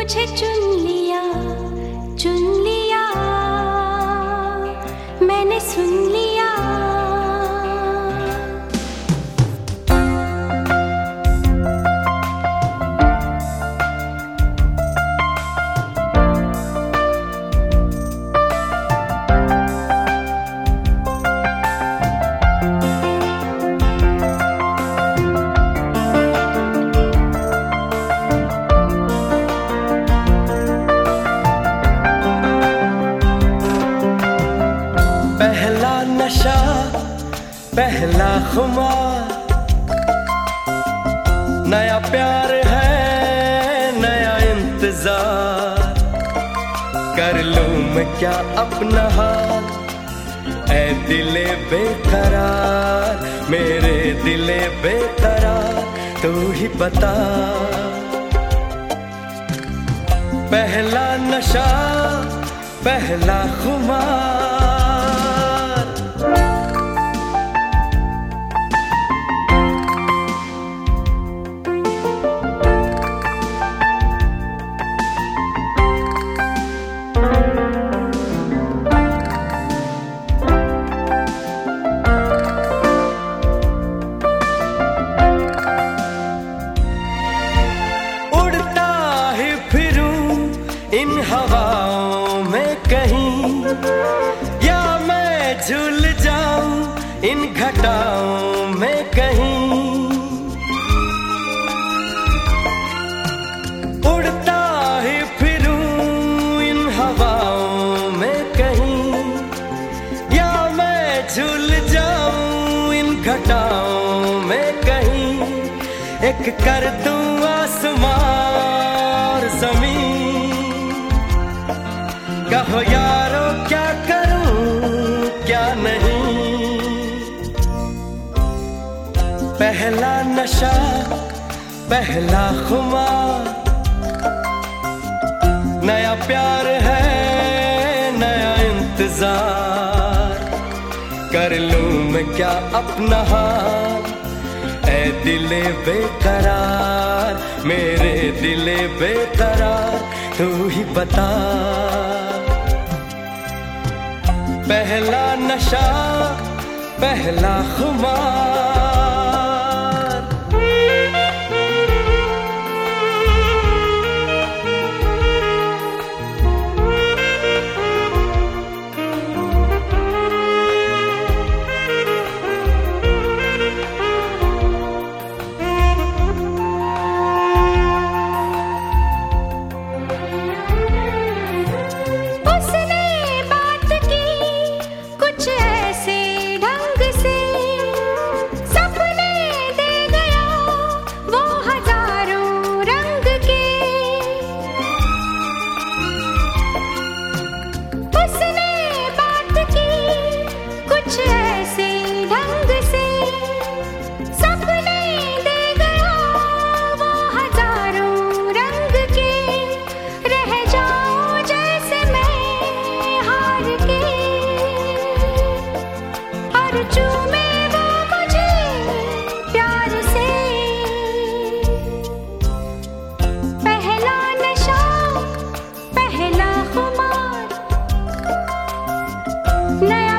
मुझे चुन लिया, मैंने सुन लिया। पहला नशा, पहला खुमार, नया प्यार है, नया इंतजार। कर लूं मैं क्या अपना हाल, ऐ दिले बेकरार, मेरे दिले बेकरार, तू ही बता। पहला नशा, पहला खुमार, इन हवाओं में कहीं, या मैं झूल जाऊं इन घटाओं में कहीं। उड़ता ही फिरूं इन हवाओं में कहीं, या मैं झूल जाऊं इन घटाओं में कहीं। एक कर दूं आसमां और ज़मीन, कहो यारो क्या करूं क्या नहीं। पहला नशा, पहला खुमार, नया प्यार है, नया इंतजार। कर लूं मैं क्या अपना हाल, ऐ दिले बेकरार, मेरे दिले बेकरार, तू ही बता। पहला नशा, पहला खुमार। नया